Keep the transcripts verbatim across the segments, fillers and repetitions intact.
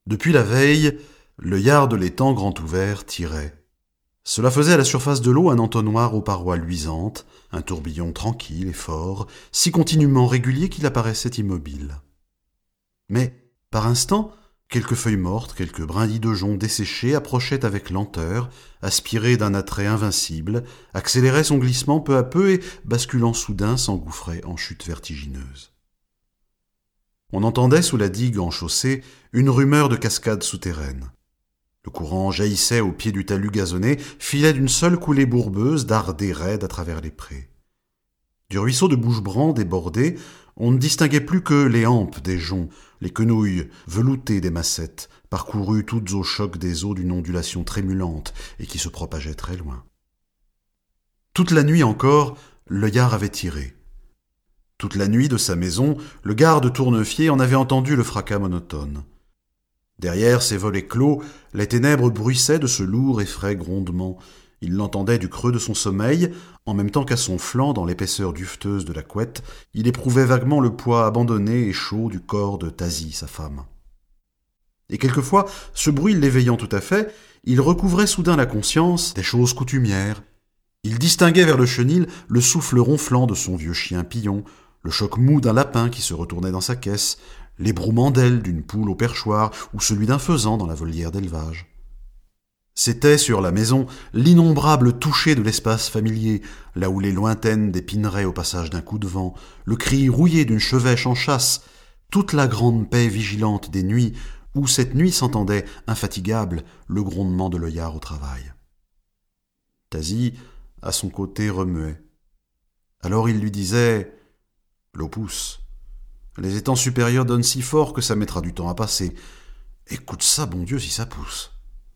Depuis la veille, le yard de l'étang grand ouvert tirait. Cela faisait à la surface de l'eau un entonnoir aux parois luisantes, un tourbillon tranquille et fort, si continuellement régulier qu'il apparaissait immobile. Mais, par instants, quelques feuilles mortes, quelques brindilles de jonc desséchées approchaient avec lenteur, aspirées d'un attrait invincible, accéléraient son glissement peu à peu et, basculant soudain, s'engouffraient en chute vertigineuse. On entendait sous la digue enchaussée une rumeur de cascade souterraine. Le courant jaillissait au pied du talus gazonné, filait d'une seule coulée bourbeuse, dardait raide à travers les prés. Du ruisseau de Bouchebranc débordé, on ne distinguait plus que les hampes des joncs, les quenouilles veloutées des massettes, parcourues toutes au choc des eaux d'une ondulation trémulante et qui se propageait très loin. Toute la nuit encore, le Yard avait tiré. Toute la nuit de sa maison, le garde Tournefier en avait entendu le fracas monotone. Derrière ses volets clos, les ténèbres bruissaient de ce lourd et frais grondement. Il l'entendait du creux de son sommeil, en même temps qu'à son flanc, dans l'épaisseur dufteuse de la couette, il éprouvait vaguement le poids abandonné et chaud du corps de Tasie, sa femme. Et quelquefois, ce bruit l'éveillant tout à fait, il recouvrait soudain la conscience des choses coutumières. Il distinguait vers le chenil le souffle ronflant de son vieux chien Pillon, le choc mou d'un lapin qui se retournait dans sa caisse, l'ébrouement d'ailes d'une poule au perchoir ou celui d'un faisan dans la volière d'élevage. C'était sur la maison l'innombrable toucher de l'espace familier, là où les lointaines dépineraient au passage d'un coup de vent, le cri rouillé d'une chevêche en chasse, toute la grande paix vigilante des nuits, où cette nuit s'entendait, infatigable, le grondement de l'œillard au travail. Tasie, à son côté, remuait. Alors il lui disait « L'eau pousse. Les étangs supérieurs donnent si fort que ça mettra du temps à passer. Écoute ça, bon Dieu, si ça pousse. »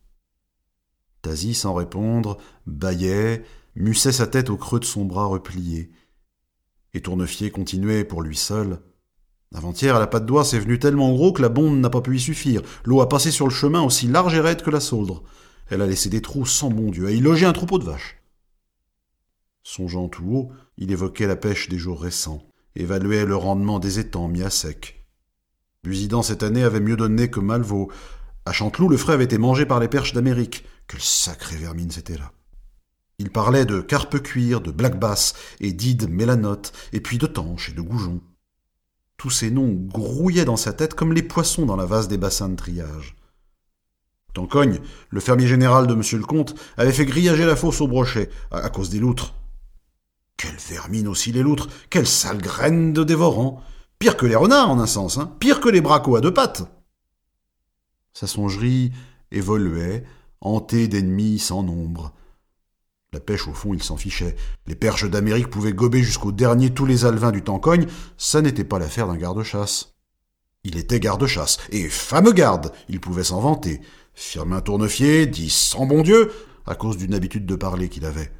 Tasie, sans répondre, bâillait, mussait sa tête au creux de son bras replié. Et Tournefier continuait pour lui seul. Avant-hier, à la patte d'oie, c'est venu tellement gros que la bonde n'a pas pu y suffire. L'eau a passé sur le chemin aussi large et raide que la sauldre. Elle a laissé des trous sans bon Dieu, et y loger un troupeau de vaches. Songeant tout haut, il évoquait la pêche des jours récents, évaluait le rendement des étangs mis à sec. Busidan, cette année, avait mieux donné que Malvaux. À Chanteloup, le frais avait été mangé par les perches d'Amérique. Quelle sacrée vermine c'était là. Il parlait de carpe-cuir, de black-bass et d'ide mélanote, et puis de tanche et de goujon. Tous ces noms grouillaient dans sa tête comme les poissons dans la vase des bassins de triage. Tancogne, le fermier général de Monsieur le Comte, avait fait grillager la fosse au brochet, à, à cause des loutres. Quelle vermine aussi les loutres, quelle sale graine de dévorants. Pire que les renards en un sens, hein, pire que les bracos à deux pattes. Sa songerie évoluait, hantée d'ennemis sans nombre. La pêche, au fond, il s'en fichait. Les perches d'Amérique pouvaient gober jusqu'au dernier tous les alevins du Tancogne, ça n'était pas l'affaire d'un garde-chasse. Il était garde-chasse, et fameux garde, il pouvait s'en vanter. Firmin Tournefier, dit sans bon Dieu, à cause d'une habitude de parler qu'il avait.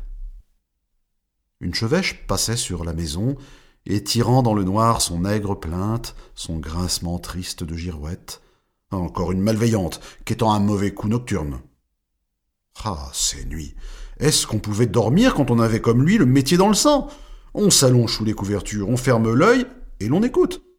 Une chevêche passait sur la maison, et tirant dans le noir son aigre plainte, son grincement triste de girouette. Encore une malveillante, quêtant un mauvais coup nocturne. Ah, ces nuits! Est-ce qu'on pouvait dormir quand on avait comme lui le métier dans le sang? On s'allonge sous les couvertures, on ferme l'œil, et l'on écoute.